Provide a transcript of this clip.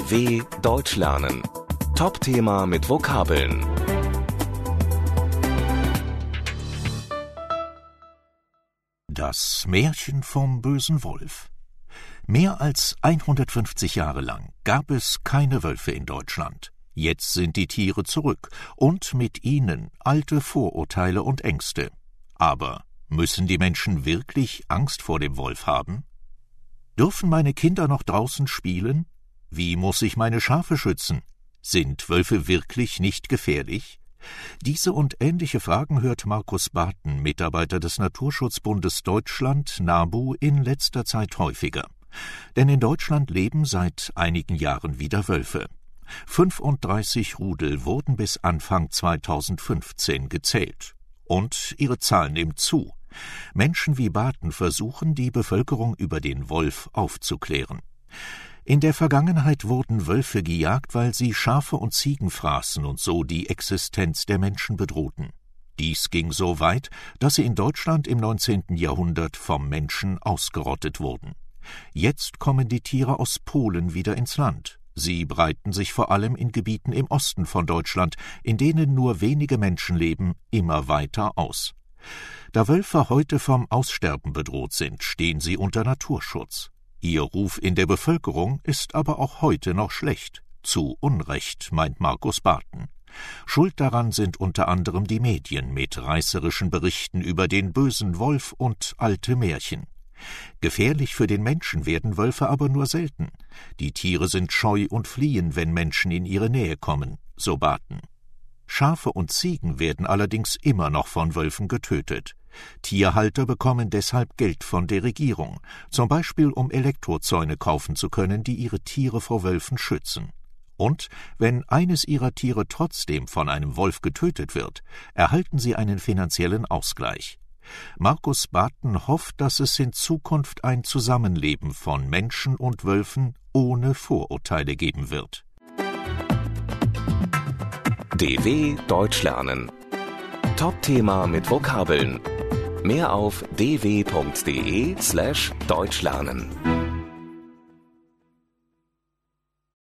DW Deutsch lernen. Top-Thema mit Vokabeln. Das Märchen vom bösen Wolf. Mehr als 150 Jahre lang gab es keine Wölfe in Deutschland. Jetzt sind die Tiere zurück und mit ihnen alte Vorurteile und Ängste. Aber müssen die Menschen wirklich Angst vor dem Wolf haben? Dürfen meine Kinder noch draußen spielen? Wie muss ich meine Schafe schützen? Sind Wölfe wirklich nicht gefährlich? Diese und ähnliche Fragen hört Markus Barten, Mitarbeiter des Naturschutzbundes Deutschland, NABU, in letzter Zeit häufiger. Denn in Deutschland leben seit einigen Jahren wieder Wölfe. 35 Rudel wurden bis Anfang 2015 gezählt. Und ihre Zahl nimmt zu. Menschen wie Barten versuchen, die Bevölkerung über den Wolf aufzuklären. In der Vergangenheit wurden Wölfe gejagt, weil sie Schafe und Ziegen fraßen und so die Existenz der Menschen bedrohten. Dies ging so weit, dass sie in Deutschland im 19. Jahrhundert vom Menschen ausgerottet wurden. Jetzt kommen die Tiere aus Polen wieder ins Land. Sie breiten sich vor allem in Gebieten im Osten von Deutschland, in denen nur wenige Menschen leben, immer weiter aus. Da Wölfe heute vom Aussterben bedroht sind, stehen sie unter Naturschutz. Ihr Ruf in der Bevölkerung ist aber auch heute noch schlecht. Zu Unrecht, meint Markus Barten. Schuld daran sind unter anderem die Medien mit reißerischen Berichten über den bösen Wolf und alte Märchen. Gefährlich für den Menschen werden Wölfe aber nur selten. Die Tiere sind scheu und fliehen, wenn Menschen in ihre Nähe kommen, so Barten. Schafe und Ziegen werden allerdings immer noch von Wölfen getötet. Tierhalter bekommen deshalb Geld von der Regierung, zum Beispiel um Elektrozäune kaufen zu können, die ihre Tiere vor Wölfen schützen. Und wenn eines ihrer Tiere trotzdem von einem Wolf getötet wird, erhalten sie einen finanziellen Ausgleich. Markus Barten hofft, dass es in Zukunft ein Zusammenleben von Menschen und Wölfen ohne Vorurteile geben wird. DW Deutsch lernen. Top-Thema mit Vokabeln. Mehr auf dw.de/deutschlernen.